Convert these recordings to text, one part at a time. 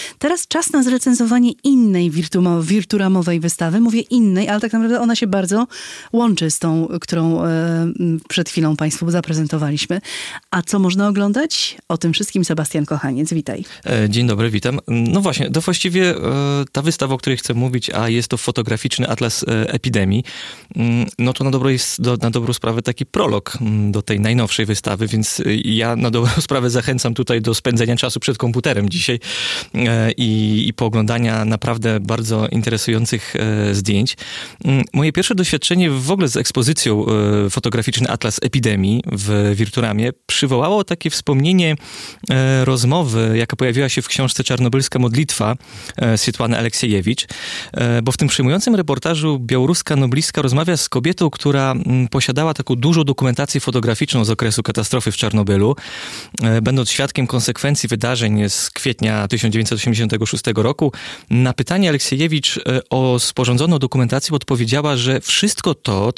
Teraz czas na zrecenzowanie innej wirturamowej wystawy. Mówię innej, ale tak naprawdę ona się bardzo łączy z tą, którą przed chwilą Państwu zaprezentowaliśmy. A co można oglądać? O tym wszystkim Sebastian Kochaniec. Witaj. Dzień dobry, witam. No właśnie, to właściwie ta wystawa, o której chcę mówić, a jest to fotograficzny atlas epidemii, no to na dobrą sprawę taki prolog do tej najnowszej wystawy, więc ja na dobrą sprawę zachęcam tutaj do spędzenia czasu przed komputerem dzisiaj i pooglądania naprawdę bardzo interesujących zdjęć. Moje pierwsze doświadczenie w ogóle z ekspozycją fotograficzny atlas epidemii w Wirturamie przywołało takie wspomnienie rozmowy, jaka pojawiła się w książce Czarnobylska modlitwa Swiatłany Aleksiejewicz, bo w tym przejmującym reportażu białoruska noblistka rozmawia z kobietą, która posiadała taką dużą dokumentację fotograficzną z okresu katastrofy w Czarnobylu, będąc świadkiem konsekwencji wydarzeń z kwietnia 1986 roku. Na pytanie Aleksiejewicz o sporządzoną dokumentację odpowiedziała, że wszystko to,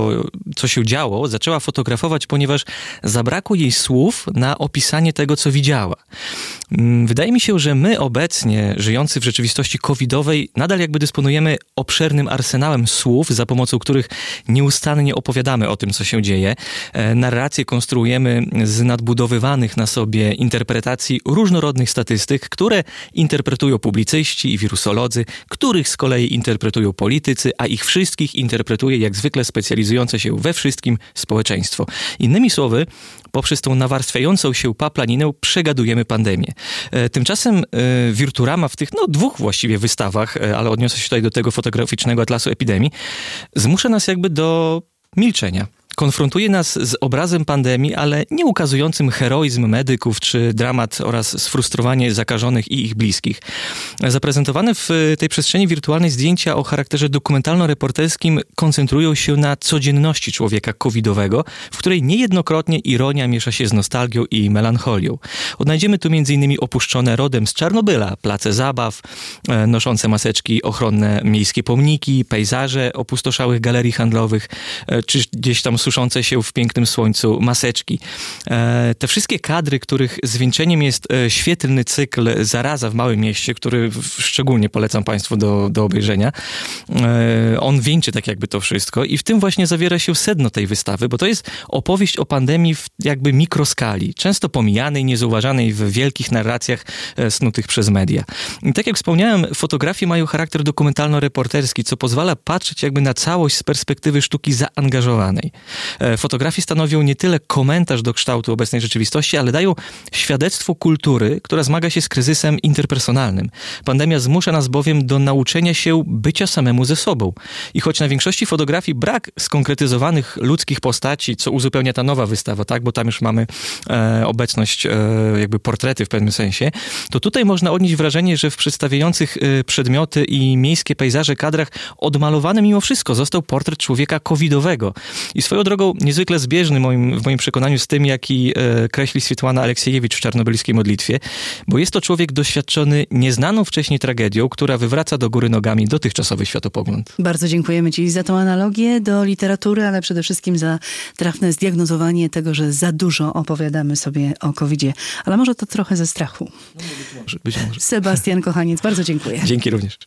co się działo, zaczęła fotografować, ponieważ zabrakło jej słów na opisanie tego, co widziała. Wydaje mi się, że my obecnie, żyjący w rzeczywistości covidowej, nadal jakby dysponujemy obszernym arsenałem słów, za pomocą których nieustannie opowiadamy o tym, co się dzieje. Narracje konstruujemy z nadbudowywanych na sobie interpretacji różnorodnych statystyk, które interpretują publicyści i wirusolodzy, których z kolei interpretują politycy, a ich wszystkich interpretuje jak zwykle specjalizujące się we wszystkim społeczeństwo. Innymi słowy, poprzez tą nawarstwiającą się paplaninę przegadujemy pandemię. Tymczasem Wirturama w tych dwóch właściwie wystawach, ale odniosę się tutaj do tego fotograficznego atlasu epidemii, zmusza nas jakby do milczenia. Konfrontuje nas z obrazem pandemii, ale nie ukazującym heroizm medyków czy dramat oraz sfrustrowanie zakażonych i ich bliskich. Zaprezentowane w tej przestrzeni wirtualnej zdjęcia o charakterze dokumentalno-reporterskim koncentrują się na codzienności człowieka covidowego, w której niejednokrotnie ironia miesza się z nostalgią i melancholią. Odnajdziemy tu m.in. opuszczone rodem z Czarnobyla place zabaw, noszące maseczki ochronne miejskie pomniki, pejzaże opustoszałych galerii handlowych, czy gdzieś tam suszące się w pięknym słońcu maseczki. Te wszystkie kadry, których zwieńczeniem jest świetlny cykl Zaraza w Małym Mieście, który szczególnie polecam Państwu do obejrzenia. On wieńczy tak jakby to wszystko i w tym właśnie zawiera się sedno tej wystawy, bo to jest opowieść o pandemii w jakby mikroskali, często pomijanej, niezauważanej w wielkich narracjach snutych przez media. I tak jak wspomniałem, fotografie mają charakter dokumentalno-reporterski, co pozwala patrzeć jakby na całość z perspektywy sztuki zaangażowanej. Fotografie stanowią nie tyle komentarz do kształtu obecnej rzeczywistości, ale dają świadectwo kultury, która zmaga się z kryzysem interpersonalnym. Pandemia zmusza nas bowiem do nauczenia się bycia samemu ze sobą. I choć na większości fotografii brak skonkretyzowanych ludzkich postaci, co uzupełnia ta nowa wystawa, tak, bo tam już mamy obecność jakby portrety w pewnym sensie, to tutaj można odnieść wrażenie, że w przedstawiających przedmioty i miejskie pejzaże kadrach odmalowany mimo wszystko został portret człowieka covidowego. I swoją drogą niezwykle zbieżny w moim przekonaniu z tym, jaki kreśli Swiatłana Aleksiejewicz w Czarnobylskiej modlitwie, bo jest to człowiek doświadczony nieznaną wcześniej tragedią, która wywraca do góry nogami dotychczasowy światopogląd. Bardzo dziękujemy Ci za tą analogię do literatury, ale przede wszystkim za trafne zdiagnozowanie tego, że za dużo opowiadamy sobie o COVID-zie. Ale może to trochę ze strachu. Być może. Sebastian Kochaniec, bardzo dziękuję. Dzięki również.